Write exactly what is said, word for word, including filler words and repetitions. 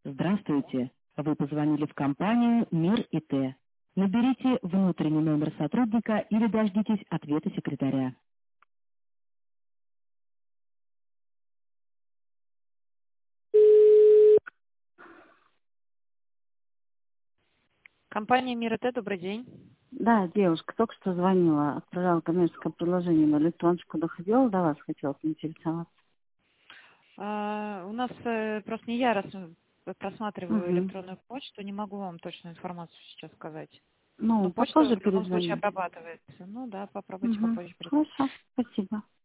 Здравствуйте. Вы позвонили в компанию «Мир ИТ». Наберите внутренний номер сотрудника или дождитесь ответа секретаря. Компания «Мир ИТ», добрый день. Да, девушка только что звонила, отправляла коммерческое предложение на электроночку, доходила до вас, хотела поинтересоваться. А, у нас э, просто не я раз просматриваю Угу. электронную почту, не могу вам точную информацию сейчас сказать. Но Ну, почта попозже в любом случае перезвоню. обрабатывается. Ну да, попробуйте Угу. попозже перезвонить. Хорошо, спасибо.